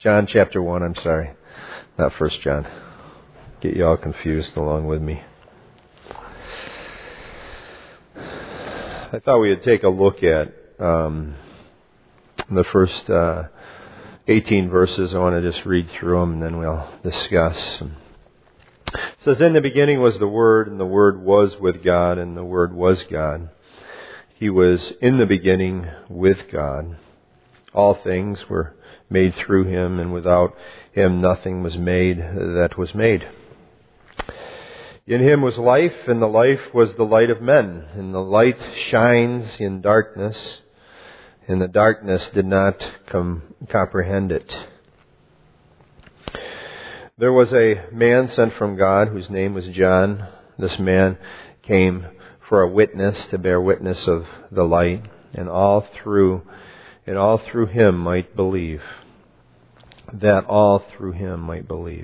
John chapter 1, I'm sorry. Not 1 John. Get you all confused along with me. I thought we would take a look at the first 18 verses. I want to just read through them and then we'll discuss. It says, "In the beginning was the Word, and the Word was with God, and the Word was God. He was in the beginning with God. All things were made through Him, and without Him nothing was made that was made. In Him was life, and the life was the light of men. And the light shines in darkness, and the darkness did not comprehend it. There was a man sent from God whose name was John. This man came for a witness, to bear witness of the light, and all through him might believe. That all through him might believe.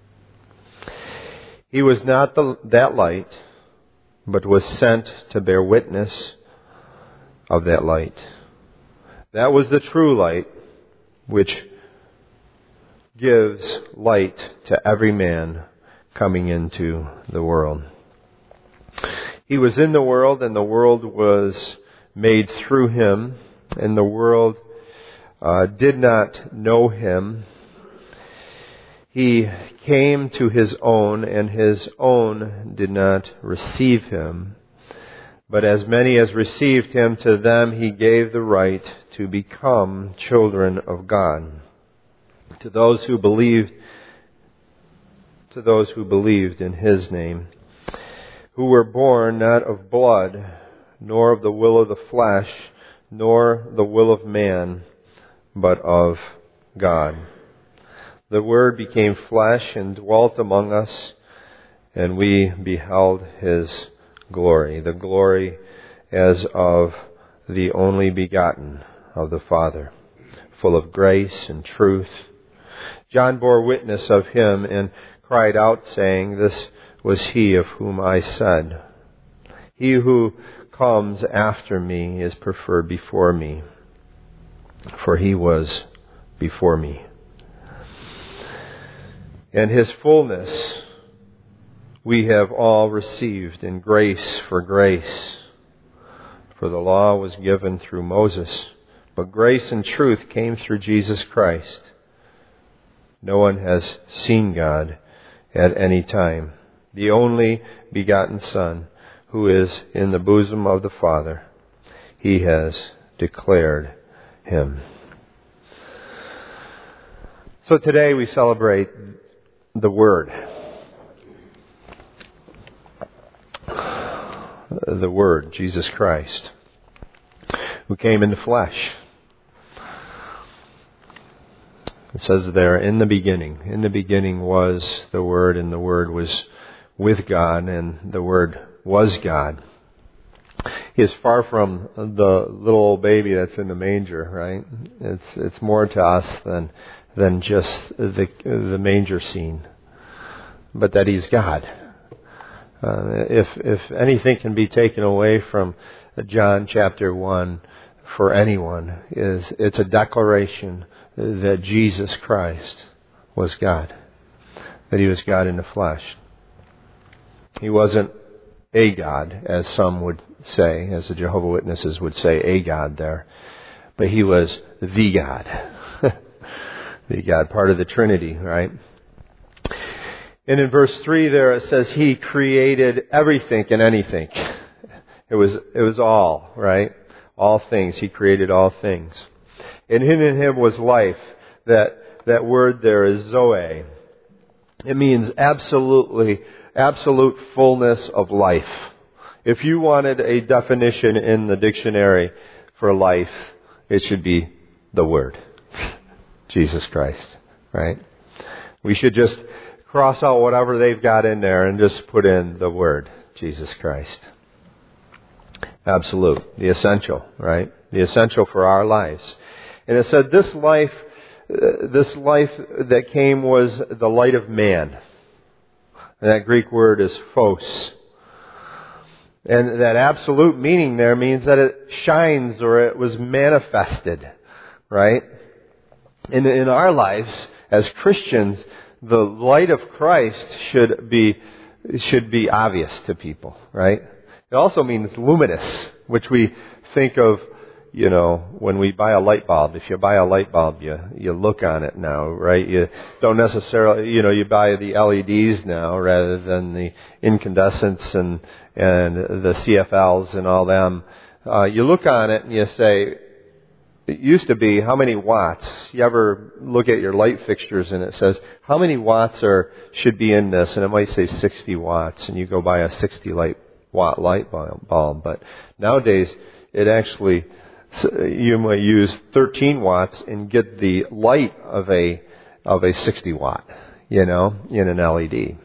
He was not that light, but was sent to bear witness of that light. That was the true light, which gives light to every man coming into the world. He was in the world, and the world was made through Him, and the world did not know Him. He came to His own, and His own did not receive Him. But as many as received Him, to them He gave the right to become children of God. To those who believed in His name, who were born not of blood, nor of the will of the flesh, nor the will of man, but of God. The Word became flesh and dwelt among us, and we beheld His glory, the glory as of the only begotten of the Father, full of grace and truth. John bore witness of Him and cried out, saying, This was He of whom I said, He who comes after me is preferred before me, for He was before me. And His fullness we have all received in grace for grace. For the law was given through Moses, but grace and truth came through Jesus Christ. No one has seen God at any time. The only begotten Son, who is in the bosom of the Father, He has declared Him." So today we celebrate the Word. The Word, Jesus Christ, who came in the flesh. It says there, in the beginning was the Word, and the Word was with God, and the Word was God. He is far from the little old baby that's in the manger, right? It's more to us than just the manger scene, but that He's God. If anything can be taken away from John chapter 1 for anyone, it's a declaration that Jesus Christ was God, that He was God in the flesh. He wasn't a God, as some would say, as the Jehovah's Witnesses would say, a God there, but He was the God. The God, part of the Trinity, right? And in verse 3 there it says He created everything and anything. It was all, right? All things. He created all things. And in Him was life. That word there is Zoe. It means absolute fullness of life. If you wanted a definition in the dictionary for life, it should be the Word. Jesus Christ, right? We should just cross out whatever they've got in there and just put in the Word, Jesus Christ. Absolute, the essential, right? The essential for our lives. And it said this life that came was the light of man. And that Greek word is phos. And that absolute meaning there means that it shines or it was manifested, right? In our lives as Christians, the light of Christ should be obvious to people, right? It also means luminous, which we think of, when we buy a light bulb. If you buy a light bulb, you look on it now, right? You don't necessarily, you buy the LEDs now rather than the incandescents and the CFLs and all them. You look on it and you say, it used to be how many watts. You ever look at your light fixtures and it says how many watts should be in this, and it might say 60 watts, and you go buy a 60 watt light bulb. But nowadays, it actually, you might use 13 watts and get the light of a 60 watt, in an LED.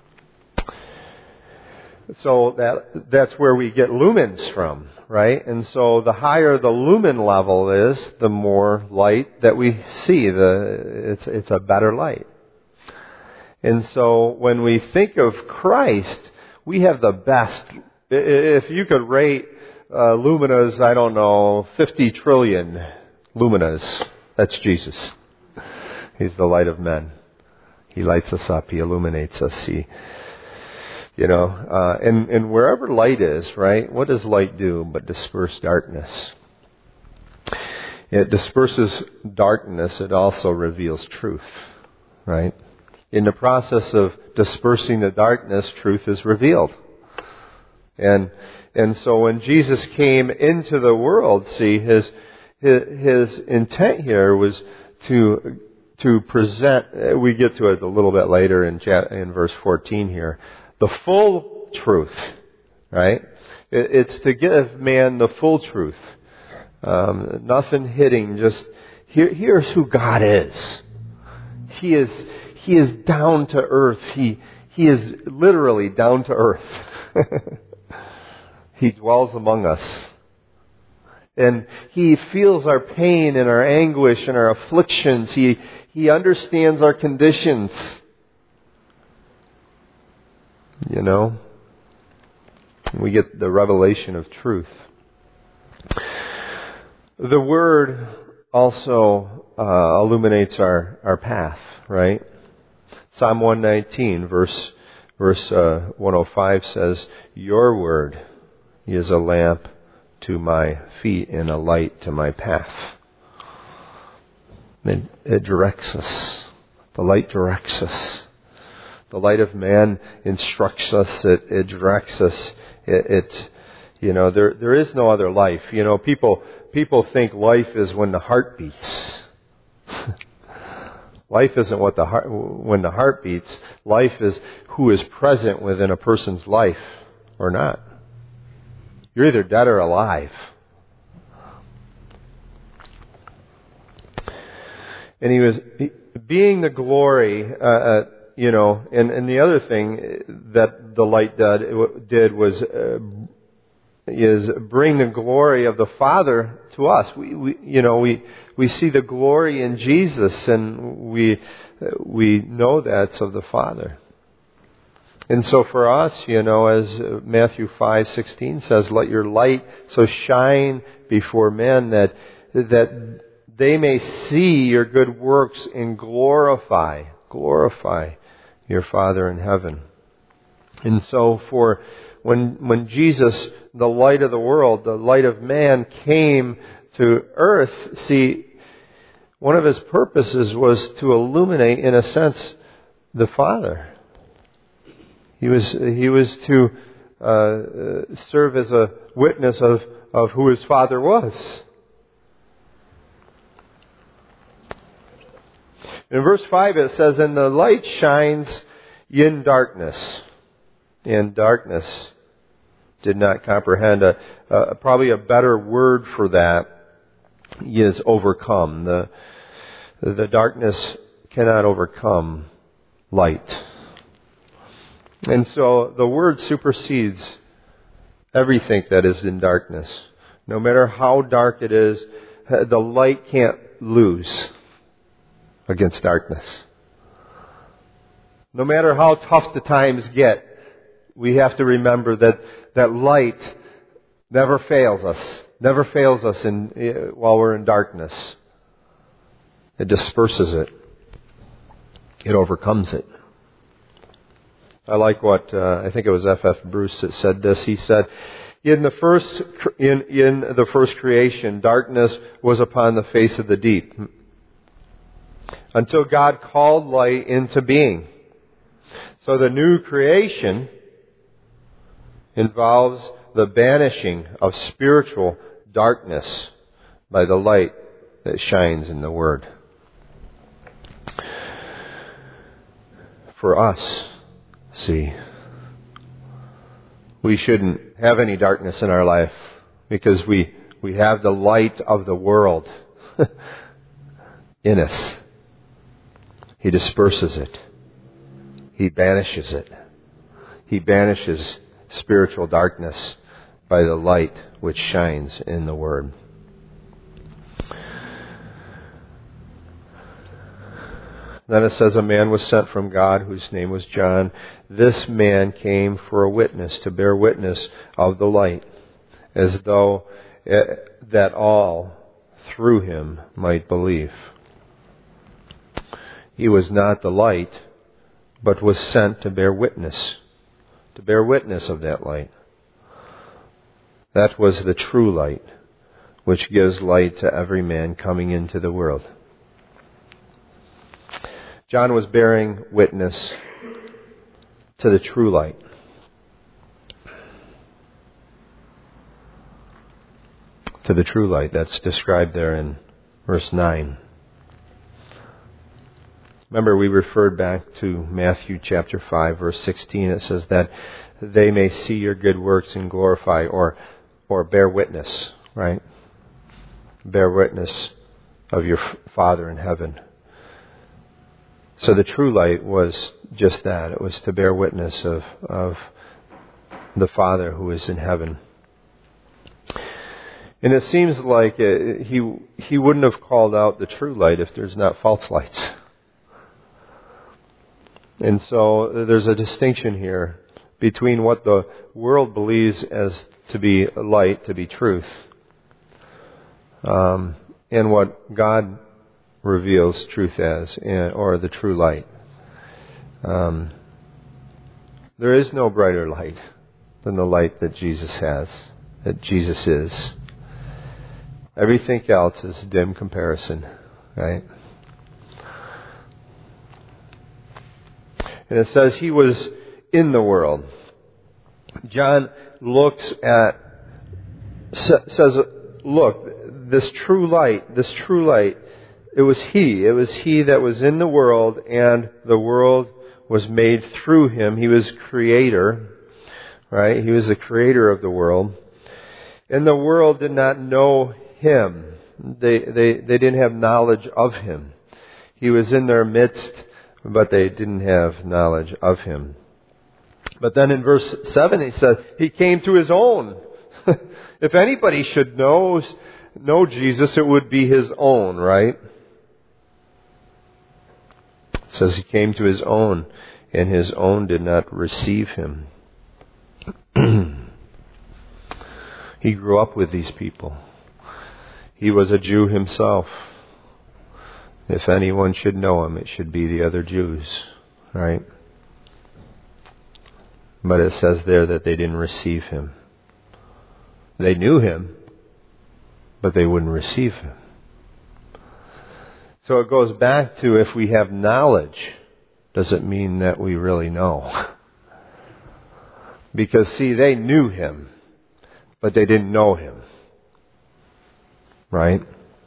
So that's where we get lumens from, right? And so the higher the lumen level is, the more light that we see. It's a better light. And so when we think of Christ, we have the best. If you could rate luminas, 50 trillion luminas, that's Jesus. He's the light of men. He lights us up. He illuminates us. And wherever light is, right, what does light do but disperse darkness? It disperses darkness. It also reveals truth, right? In the process of dispersing the darkness, truth is revealed. And so when Jesus came into the world, see, his intent here was to present, we get to it a little bit later in verse 14 here, the full truth, right? It's to give man the full truth. Nothing hitting, just here's who God is. He is down to earth. He is literally down to earth. He dwells among us. And He feels our pain and our anguish and our afflictions. He understands our conditions. We get the revelation of truth. The Word also illuminates our path, right? Psalm 119, verse 105 says, "Your Word is a lamp to my feet and a light to my path." It directs us. The light directs us. The light of man instructs us. It directs us. There is no other life. People think life is when the heart beats. Life isn't when the heart beats. Life is who is present within a person's life or not. You're either dead or alive. And He was being the glory. And the other thing that the light did was bring the glory of the Father to us. We see the glory in Jesus, and we know that's of the Father. And so for us, as Matthew 5:16 says, "Let your light so shine before men that they may see your good works and glorify your Father in heaven." And so when Jesus, the light of the world, the light of man, came to earth, see, one of His purposes was to illuminate, in a sense, the Father. He was to serve as a witness of who His Father was. In verse 5 it says, "And the light shines in darkness, and darkness did not comprehend." Probably a better word for that is overcome. The darkness cannot overcome light. And so the word supersedes everything that is in darkness. No matter how dark it is, the light can't lose against darkness. No matter how tough the times get, we have to remember that light never fails us. Never fails us while we're in darkness. It disperses it. It overcomes it. I like what, I think it was F.F. Bruce that said this. He said, in the first creation, darkness was upon the face of the deep, until God called light into being. So the new creation involves the banishing of spiritual darkness by the light that shines in the Word. For us, see, we shouldn't have any darkness in our life because we have the light of the world in us. He disperses it. He banishes it. He banishes spiritual darkness by the light which shines in the Word. Then it says, a man was sent from God whose name was John. This man came for a witness, to bear witness of the light, as though that all through him might believe. He was not the light, but was sent to bear witness of that light. That was the true light, which gives light to every man coming into the world. John was bearing witness to the true light. To the true light that's described there in verse 9. Remember, we referred back to Matthew chapter 5, verse 16. It says that they may see your good works and glorify or bear witness, right? Bear witness of your Father in heaven. So the true light was just that. It was to bear witness of the Father who is in heaven. And it seems like he wouldn't have called out the true light if there's not false lights. And so there's a distinction here between what the world believes as to be light, to be truth, and what God reveals truth as, or the true light. There is no brighter light than the light that Jesus has, that Jesus is. Everything else is dim comparison, right? And it says he was in the world. John says, look, this true light, it was he that was in the world, and the world was made through him. He was creator, right? He was the creator of the world. And the world did not know him. They didn't have knowledge of him. He was in their midst, but they didn't have knowledge of him. But then in verse 7 he says, he came to his own. If anybody should know Jesus, it would be his own, right? It says he came to his own, and his own did not receive him. He grew up with these people. He was a Jew himself. If anyone should know him, it should be the other Jews, right? But it says there that they didn't receive him. They knew him, but they wouldn't receive him. So it goes back to, if we have knowledge, does it mean that we really know? Because, see, they knew him, but they didn't know him. Right?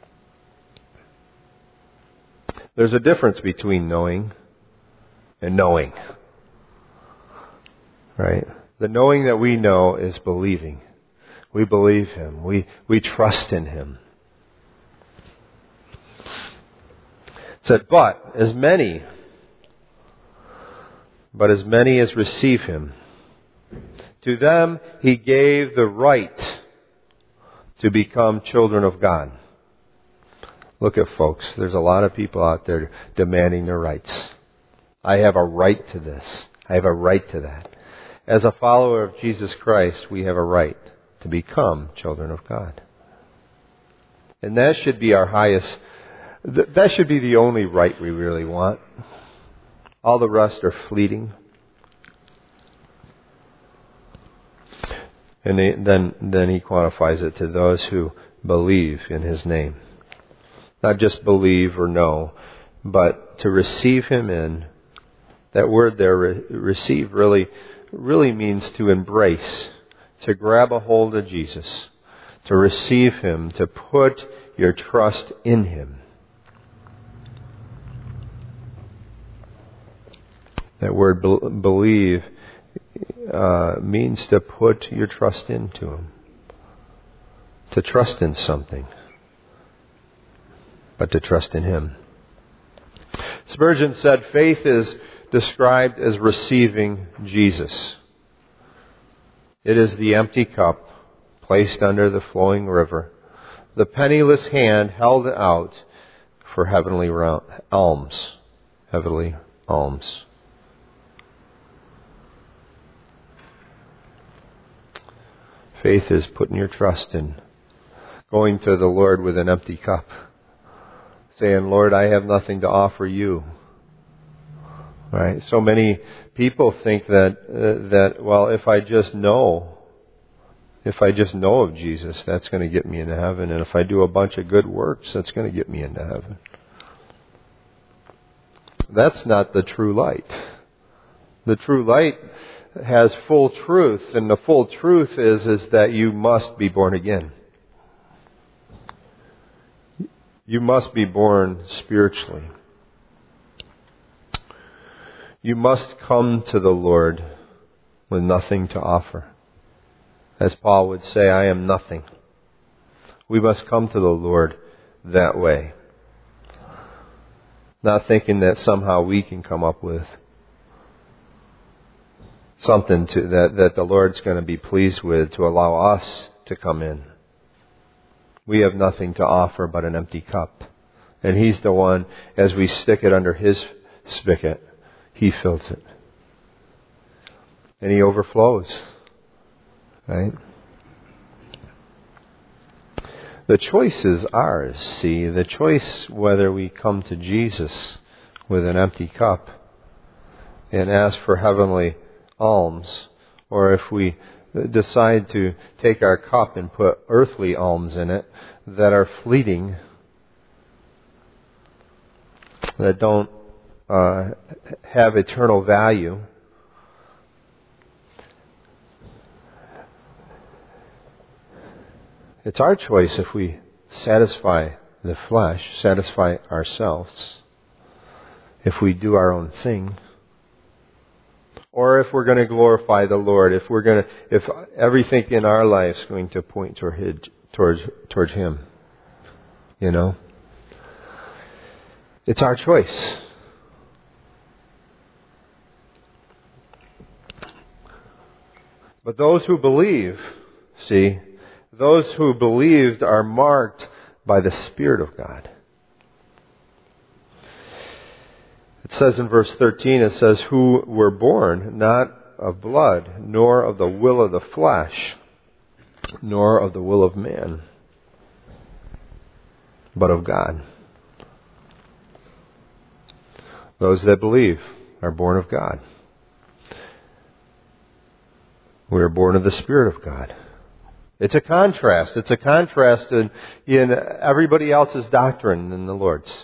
There's a difference between knowing and knowing. Right? The knowing that we know is believing. We believe him. We trust in him. It said, but as many as receive him, to them he gave the right to become children of God. Look at folks, there's a lot of people out there demanding their rights. I have a right to this. I have a right to that. As a follower of Jesus Christ, we have a right to become children of God. And that should be our highest That should be the only right we really want. All the rest are fleeting. And then he quantifies it to those who believe in his name. Not just believe or know, but to receive him in. That word there, receive, really means to embrace, to grab a hold of Jesus, to receive him, to put your trust in him. That word believe means to put your trust into him. To trust in something. But to trust in him. Spurgeon said faith is described as receiving Jesus. It is the empty cup placed under the flowing river, the penniless hand held out for heavenly alms. Heavenly alms. Faith is putting your trust in, going to the Lord with an empty cup, saying, Lord, I have nothing to offer you. Right? So many people think that well, if I just know of Jesus, that's going to get me into heaven, and if I do a bunch of good works, that's going to get me into heaven. That's not the true light. The true light has full truth, and the full truth is that you must be born again. You must be born spiritually. You must come to the Lord with nothing to offer. As Paul would say, I am nothing. We must come to the Lord that way. Not thinking that somehow we can come up with something that the Lord's going to be pleased with to allow us to come in. We have nothing to offer but an empty cup. And He's the one, as we stick it under His spigot, He fills it. And He overflows. Right? The choice is ours, see. The choice whether we come to Jesus with an empty cup and ask for heavenly alms, or if we decide to take our cup and put earthly alms in it that are fleeting, that don't have eternal value. It's our choice if we satisfy the flesh, satisfy ourselves, if we do our own thing, or if we're going to glorify the Lord, if everything in our life is going to point towards Him. You know? It's our choice. But those who believe, see, those who believed are marked by the Spirit of God. It says in verse 13, it says, who were born not of blood, nor of the will of the flesh, nor of the will of man, but of God. Those that believe are born of God. We are born of the Spirit of God. It's a contrast. It's a contrast in everybody else's doctrine than the Lord's.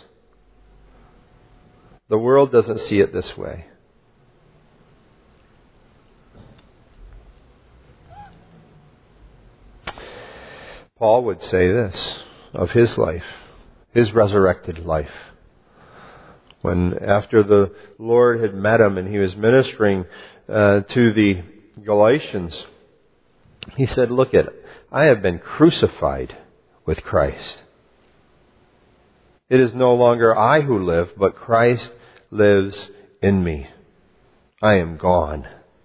The world doesn't see it this way. Paul would say this of his life, his resurrected life. When after the Lord had met him and he was ministering to the Galatians, he said, look at it. I have been crucified with Christ. It is no longer I who live, but Christ lives in me. I am gone.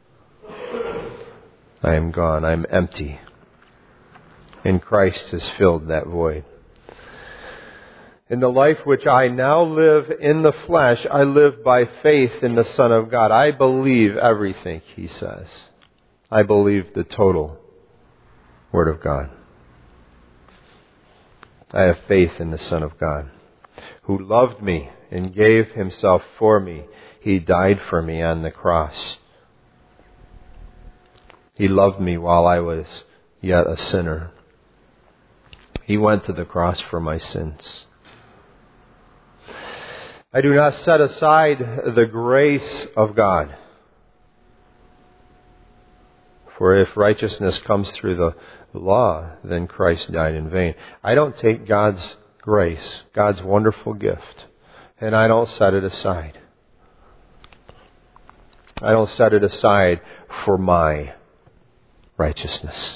I am gone. I am empty. And Christ has filled that void. In the life which I now live in the flesh, I live by faith in the Son of God. I believe everything He says. I believe the total Word of God. I have faith in the Son of God. who loved me and gave himself for me. He died for me on the cross. He loved me while I was yet a sinner. He went to the cross for my sins. I do not set aside the grace of God. For if righteousness comes through the law, then Christ died in vain. I don't take God's grace, God's wonderful gift, and I don't set it aside. I don't set it aside for my righteousness.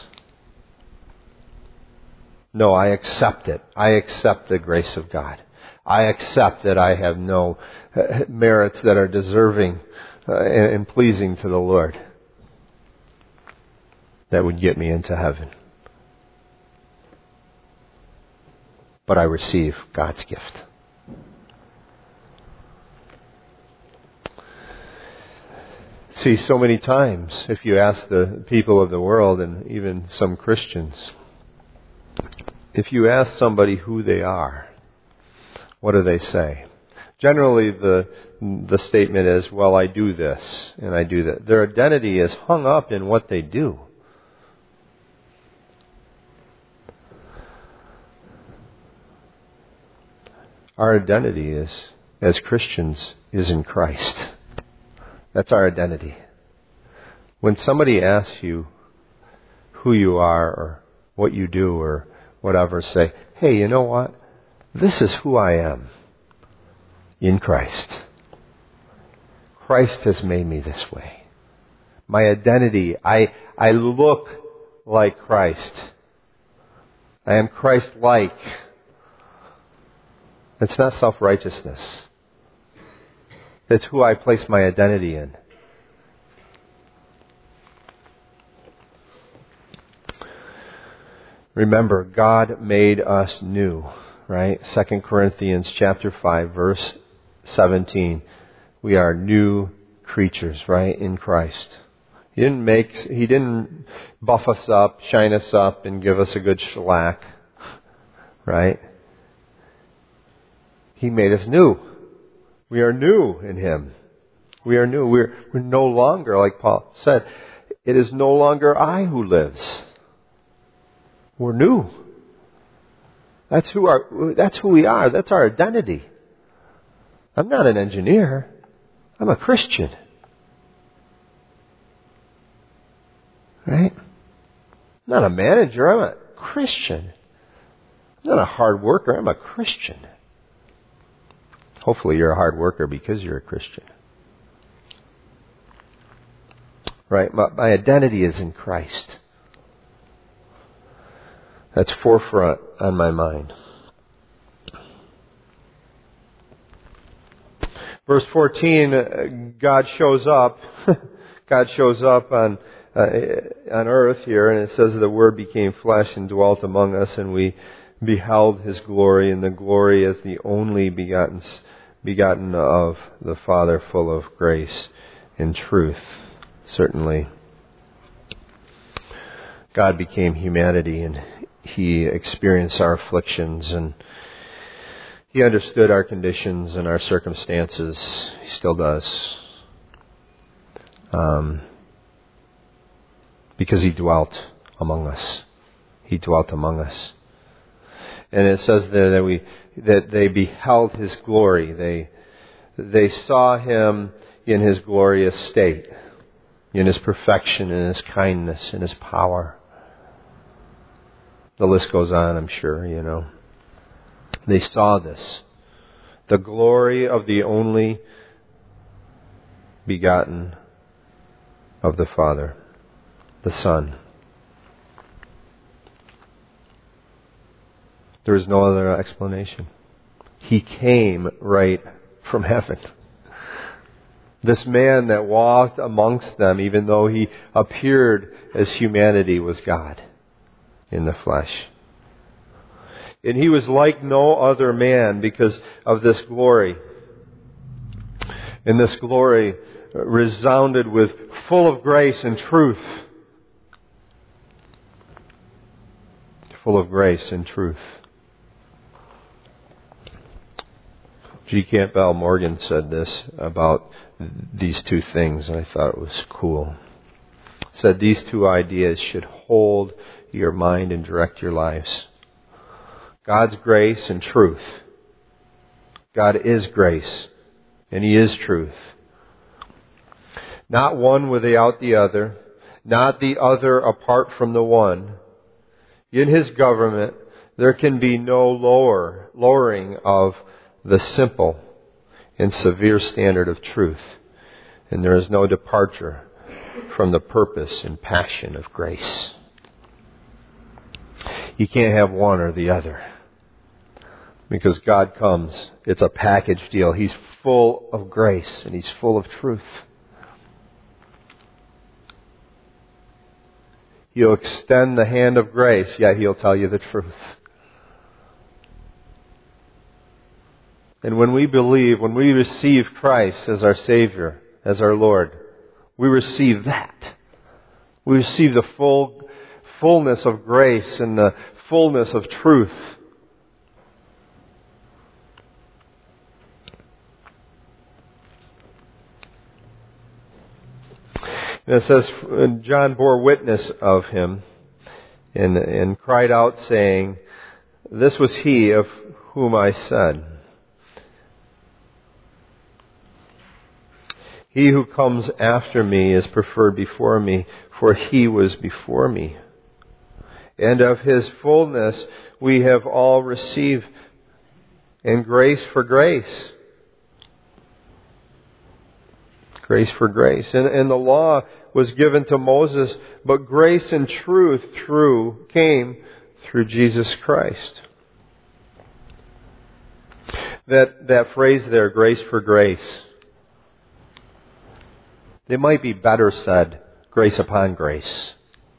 No, I accept it. I accept the grace of God. I accept that I have no merits that are deserving and pleasing to the Lord that would get me into heaven. But I receive God's gift. See, so many times, if you ask the people of the world and even some Christians, if you ask somebody who they are, what do they say? Generally, the statement is, well, I do this and I do that. Their identity is hung up in what they do. Our identity is, as Christians, is in Christ. That's our identity. When somebody asks you who you are or what you do or whatever, say, hey, you know what? This is who I am in Christ. Christ has made me this way. My identity, I look like Christ. I am Christ-like. It's not self-righteousness. It's who I place my identity in. Remember, God made us new, right? 2 Corinthians chapter 5, verse 17. We are new creatures, right, in Christ. He didn't buff us up, shine us up, and give us a good shellac, right? He made us new. We are new in Him. We are new. We're no longer, like Paul said, it is no longer I who lives. We're new. That's who we are. That's our identity. I'm not an engineer. I'm a Christian. Right? I'm not a manager. I'm a Christian. I'm not a hard worker. I'm a Christian. Hopefully you're a hard worker because you're a Christian. Right? My identity is in Christ. That's forefront on my mind. Verse 14, God shows up. God shows up on earth here, and it says the Word became flesh and dwelt among us, and we beheld His glory, and the glory as the only begotten of the Father, full of grace and truth. Certainly, God became humanity, and He experienced our afflictions, and He understood our conditions and our circumstances. He still does. Because He dwelt among us. He dwelt among us. And it says there that they beheld His glory. They saw Him in His glorious state, in His perfection, in His kindness, in His power. The list goes on, I'm sure, you know. They saw this. The glory of the only begotten of the Father, the Son. There is no other explanation. He came right from heaven. This man that walked amongst them, even though He appeared as humanity, was God in the flesh. And He was like no other man because of this glory. And this glory resounded with full of grace and truth. Full of grace and truth. G. Campbell Morgan said this about these two things, and I thought it was cool. He said these two ideas should hold your mind and direct your lives. God's grace and truth. God is grace, and He is truth. Not one without the other, not the other apart from the one. In His government, there can be no lowering of the simple and severe standard of truth, and there is no departure from the purpose and passion of grace. You can't have one or the other. Because God comes, it's a package deal. He's full of grace and He's full of truth. He'll extend the hand of grace, yet He'll tell you the truth. And when we believe, when we receive Christ as our Savior, as our Lord, we receive that. We receive the fullness of grace and the fullness of truth. And it says, John bore witness of Him and cried out, saying, "This was He of whom I said, He who comes after me is preferred before me, for He was before me. And of His fullness we have all received, and grace for grace." Grace for grace. And the law was given to Moses, but grace and truth came through Jesus Christ. That phrase there, grace for grace, it might be better said, grace upon grace.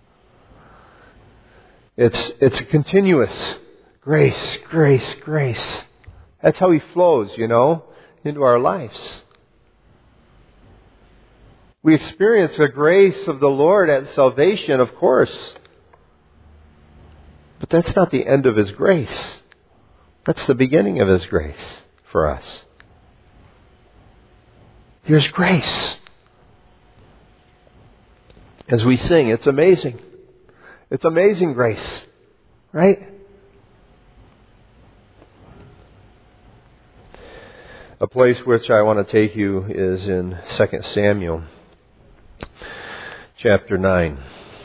It's a continuous grace, grace, grace. That's how He flows, into our lives. We experience the grace of the Lord at salvation, of course. But that's not the end of His grace. That's the beginning of His grace for us. Here's grace. As we sing, it's amazing. It's amazing grace. Right? A place which I want to take you is in 2 Samuel. Chapter 9.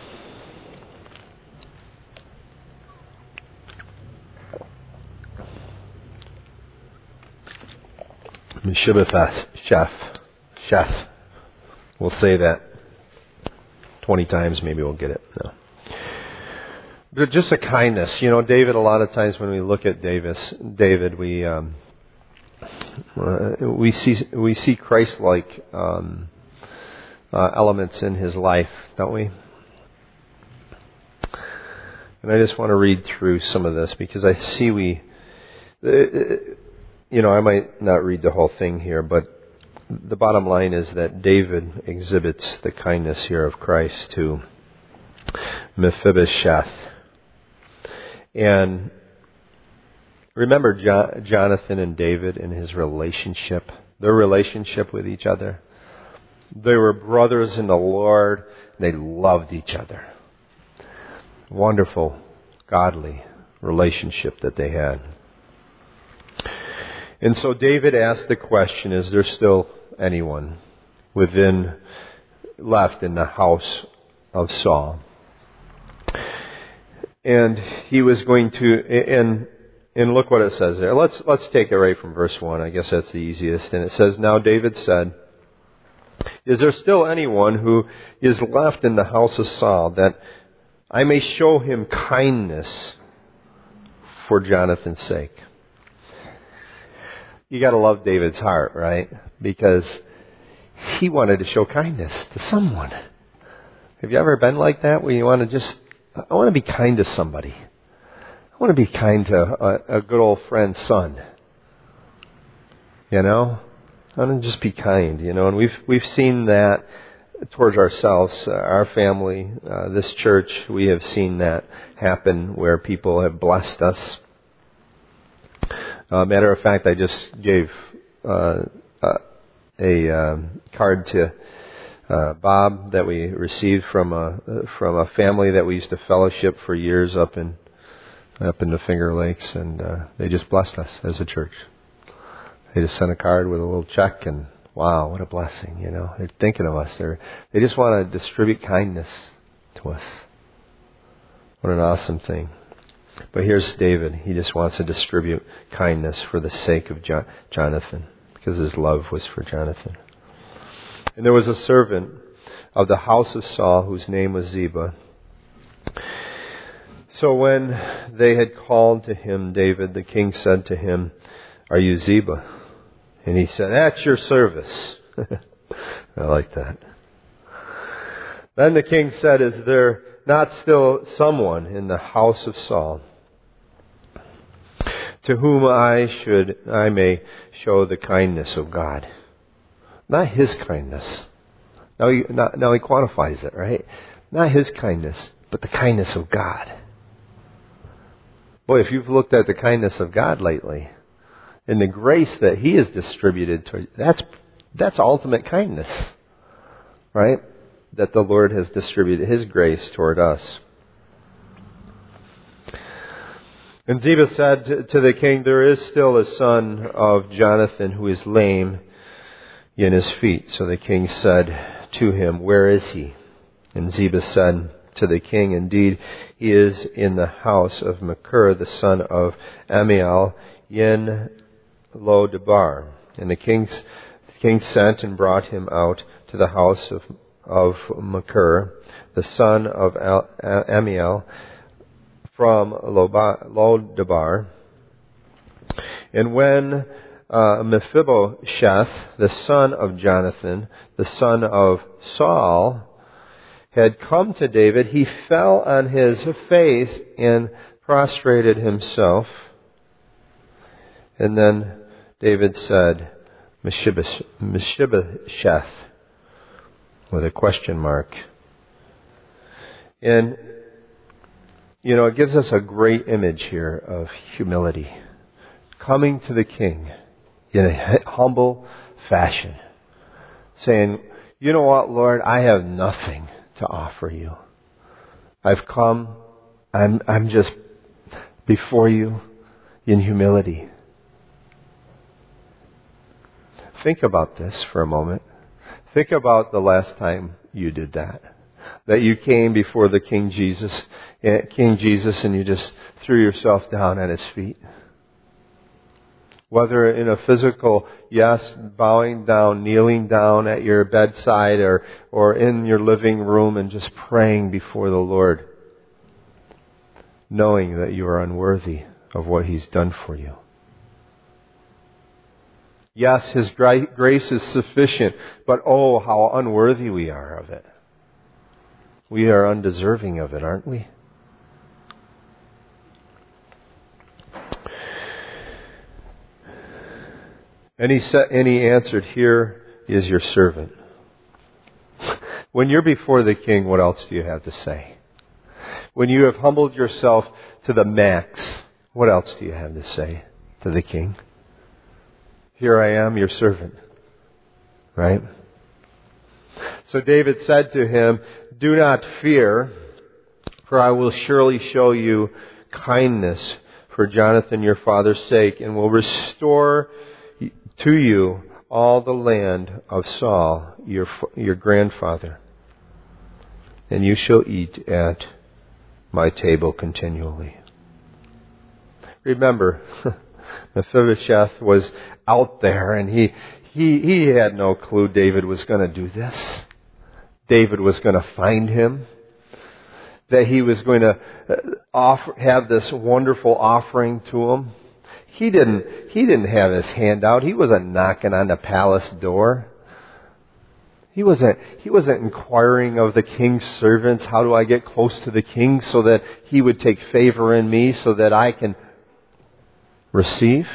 Mephibosheth, chef. We'll say that 20 times, maybe we'll get it. No. But just a kindness. David, a lot of times when we look at David, we see Christ-like elements in his life, don't we? And I just want to read through some of this because I see I might not read the whole thing here, but the bottom line is that David exhibits the kindness here of Christ to Mephibosheth. And remember Jonathan and David and his relationship, their relationship with each other. They were brothers in the Lord. They loved each other. Wonderful, godly relationship that they had. And so David asked the question, is there still anyone left in the house of Saul? And he was going to, and look what it says there. Let's take it right from verse 1. I guess that's the easiest. And it says, "Now David said, is there still anyone who is left in the house of Saul that I may show him kindness for Jonathan's sake?" You got to love David's heart, right? Because he wanted to show kindness to someone. Have you ever been like that where you want to I want to be kind to somebody. I want to be kind to a good old friend's son. I want to just be kind, and we've seen that towards ourselves, our family, this church. We have seen that happen where people have blessed us Matter of fact, I just gave a card to Bob that we received from a family that we used to fellowship for years up in the Finger Lakes, and they just blessed us as a church. They just sent a card with a little check, and wow, what a blessing! They're thinking of us. They just want to distribute kindness to us. What an awesome thing! But here's David. He just wants to distribute kindness for the sake of Jonathan, because his love was for Jonathan. And there was a servant of the house of Saul whose name was Ziba. So when they had called to him David, the king said to him, "Are you Ziba?" And he said, "At your service." I like that. Then the king said, "Is there not still someone in the house of Saul to whom I may show the kindness of God?" Not his kindness. Now he quantifies it, right? Not his kindness, but the kindness of God. Boy, if you've looked at the kindness of God lately, and the grace that He has distributed to that's ultimate kindness, right? That the Lord has distributed His grace toward us. And Ziba said to the king, "There is still a son of Jonathan who is lame in his feet." So the king said to him, "Where is he?" And Ziba said to the king, "Indeed, he is in the house of Machir, the son of Amiel, in Lo-debar." And the king sent and brought him out to the house of Machir, the son of Amiel, from Lo-debar. And when Mephibosheth, the son of Jonathan, the son of Saul, had come to David, he fell on his face and prostrated himself. And then David said, Mephibosheth, with a question mark. And, it gives us a great image here of humility. Coming to the king in a humble fashion, saying, "You know what, Lord, I have nothing to offer you. I've come, I'm just before you in humility." Think about this for a moment. Think about the last time you did that. That you came before the King Jesus, and you just threw yourself down at His feet. Whether in a physical, yes, bowing down, kneeling down at your bedside, or in your living room and just praying before the Lord, knowing that you are unworthy of what He's done for you. Yes, His grace is sufficient, but oh, how unworthy we are of it. We are undeserving of it, aren't we? And he answered, "Here is your servant." When you're before the king, what else do you have to say? When you have humbled yourself to the max, what else do you have to say to the king? "Here I am, your servant." Right? So David said to him, "Do not fear, for I will surely show you kindness for Jonathan your father's sake, and will restore to you all the land of Saul, your grandfather. And you shall eat at my table continually." Remember, Mephibosheth was out there, and he had no clue David was going to do this. David was going to find him. That he was going to have this wonderful offering to him. He didn't have his hand out. He wasn't knocking on the palace door. He wasn't inquiring of the king's servants, "How do I get close to the king so that he would take favor in me so that I can receive?"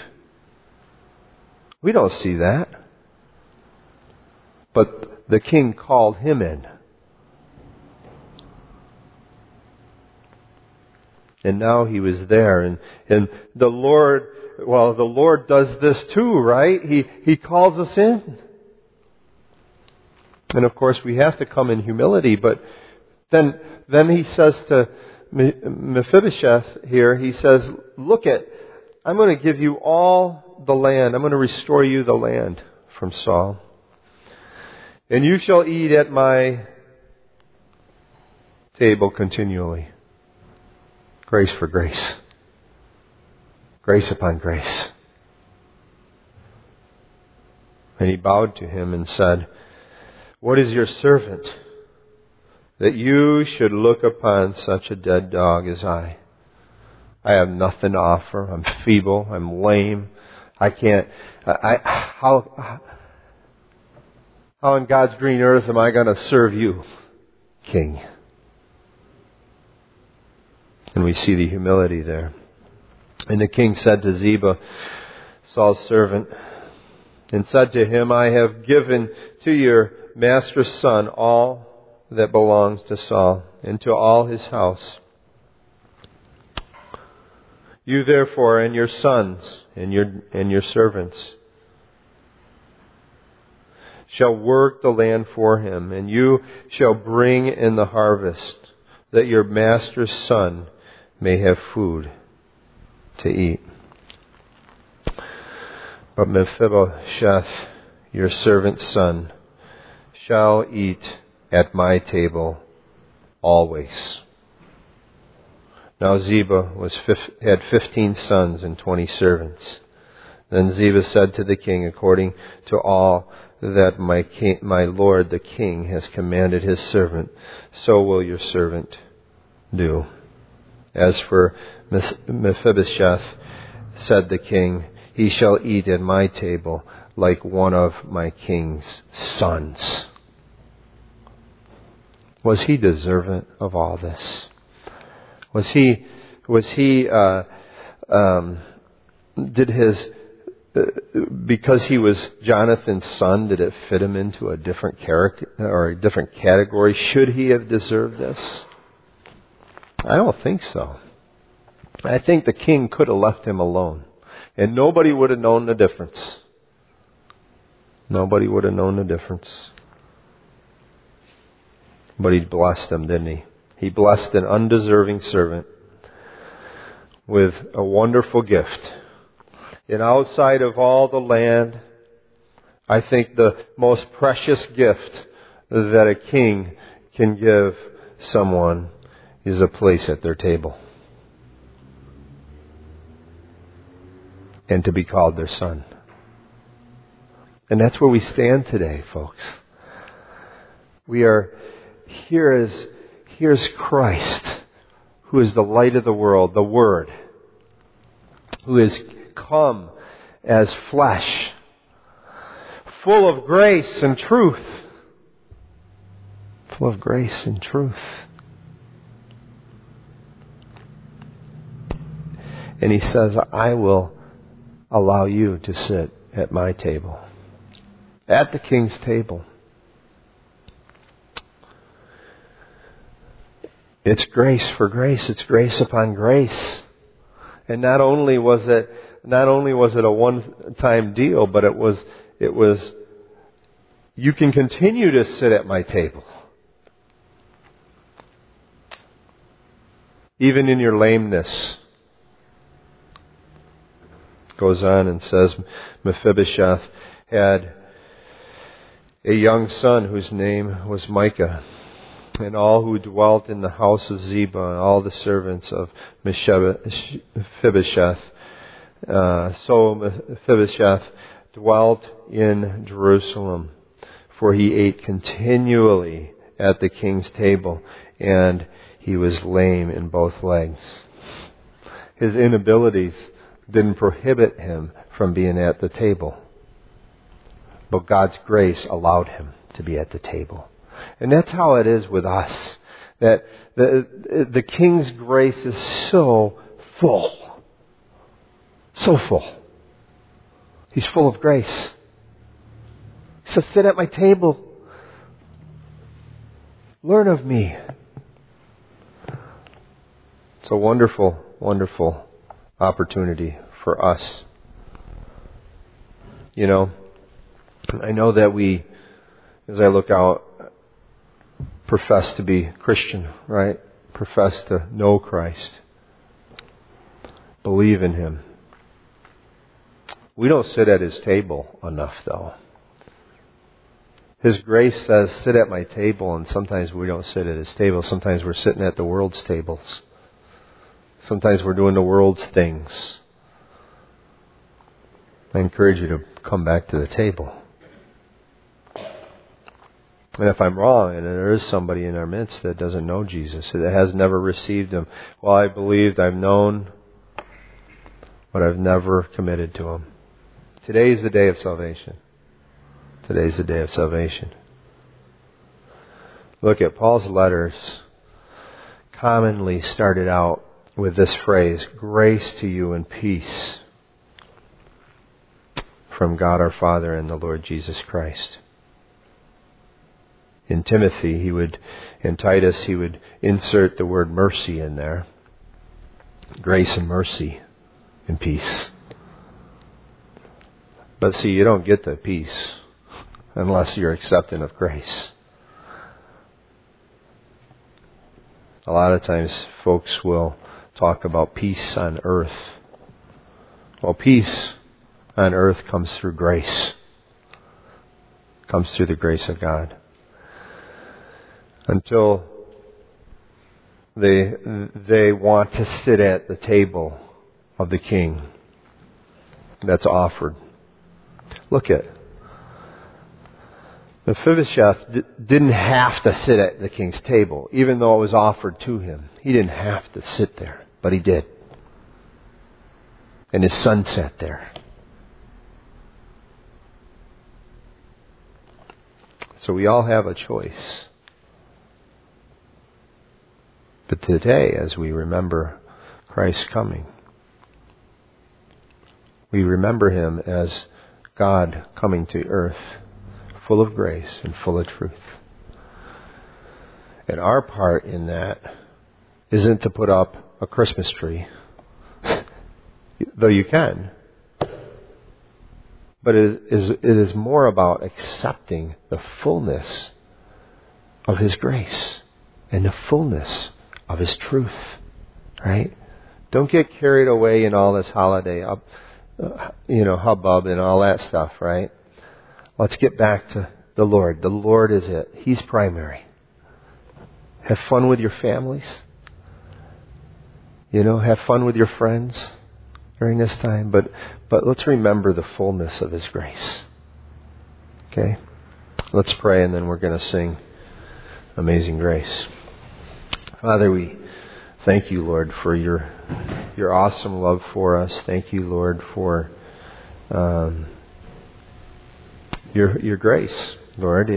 We don't see that. But the king called him in. And now he was there. And the Lord does this too, right? He calls us in. And of course we have to come in humility, but then he says to Mephibosheth here, he says, I'm going to give you all the land. I'm going to restore you the land from Saul. And you shall eat at my table continually. Grace for grace. Grace upon grace. And he bowed to him and said, what is your servant that you should look upon such a dead dog as I? I have nothing to offer. I'm feeble. I'm lame. I can't. How on God's green earth am I going to serve you, King? And we see the humility there. And the king said to Ziba, Saul's servant, and said to him, I have given to your master's son all that belongs to Saul, and to all his house. You therefore and your sons and your servants shall work the land for him, and you shall bring in the harvest, that your master's son may have food to eat. But Mephibosheth, your servant's son, shall eat at my table always. Now Ziba had 15 sons and 20 servants. Then Ziba said to the king, according to all that my lord the king has commanded his servant, so will your servant do. As for Mephibosheth, said the king, he shall eat at my table like one of my king's sons. Was he deserving of all this? Because he was Jonathan's son, did it fit him into a different character or a different category? Should he have deserved this? I don't think so. I think the king could have left him alone, and nobody would have known the difference. Nobody would have known the difference. But he blessed him, didn't he? He blessed an undeserving servant with a wonderful gift. And outside of all the land, I think the most precious gift that a king can give someone is a place at their table. And to be called their son. And that's where we stand today, folks. We are here's Christ, who is the light of the world, the Word, who has come as flesh, full of grace and truth. Full of grace and truth. And he says, I will allow you to sit at my table. At the king's table. It's grace for grace. It's grace upon grace. And not only was it a one-time deal, but it was you can continue to sit at my table. Even in your lameness. Goes on and says Mephibosheth had a young son whose name was Micah. And all who dwelt in the house of Ziba, and all the servants of Mephibosheth. So Mephibosheth dwelt in Jerusalem, for he ate continually at the king's table, and he was lame in both legs. His inabilities didn't prohibit him from being at the table, but God's grace allowed him to be at the table. And that's how it is with us. That the King's grace is so full. So full. He's full of grace. He says, sit at my table. Learn of me. It's a wonderful, wonderful opportunity for us. You know, I know that we, as I look out, profess to be Christian, right? Profess to know Christ. Believe in Him. We don't sit at His table enough, though. His grace says, sit at my table, and sometimes we don't sit at His table. Sometimes we're sitting at the world's tables. Sometimes we're doing the world's things. I encourage you to come back to the table. And if I'm wrong, and there is somebody in our midst that doesn't know Jesus, that has never received Him, well, I believed, I've known, but I've never committed to Him. Today's the day of salvation. Today's the day of salvation. Look at Paul's letters commonly started out with this phrase, grace to you and peace from God our Father and the Lord Jesus Christ. In Timothy, in Titus, he would insert the word mercy in there. Grace and mercy and peace. But see, you don't get the peace unless you're accepting of grace. A lot of times folks will talk about peace on earth. Well, peace on earth comes through grace. Comes through the grace of God. Until they want to sit at the table of the King that's offered. Look at Mephibosheth didn't have to sit at the king's table, even though it was offered to him. He didn't have to sit there, but he did. And his son sat there. So we all have a choice. But today, as we remember Christ's coming, we remember Him as God coming to earth, full of grace and full of truth. And our part in that isn't to put up a Christmas tree, though you can. But it is more about accepting the fullness of His grace and the fullness of His truth, right? Don't get carried away in all this holiday hubbub and all that stuff, right? Let's get back to the Lord. The Lord is it. He's primary. Have fun with your families. Have fun with your friends during this time. But let's remember the fullness of His grace. Okay? Let's pray, and then we're going to sing Amazing Grace. Father, we thank you, Lord, for your awesome love for us. Thank you, Lord, for your grace, Lord.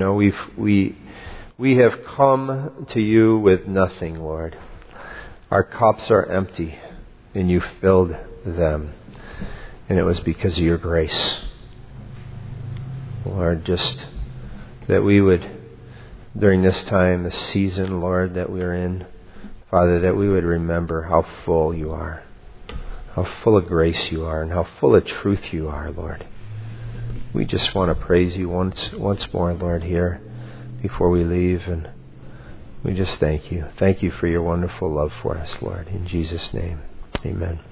We have come to you with nothing, Lord. Our cups are empty, and you filled them, and it was because of your grace, Lord. Just that we would, during this time, this season, Lord, that we're in, Father, that we would remember how full you are, how full of grace you are, and how full of truth you are, Lord. We just want to praise you once more, Lord, here before we leave, and we just thank you. Thank you for your wonderful love for us, Lord. In Jesus' name, amen.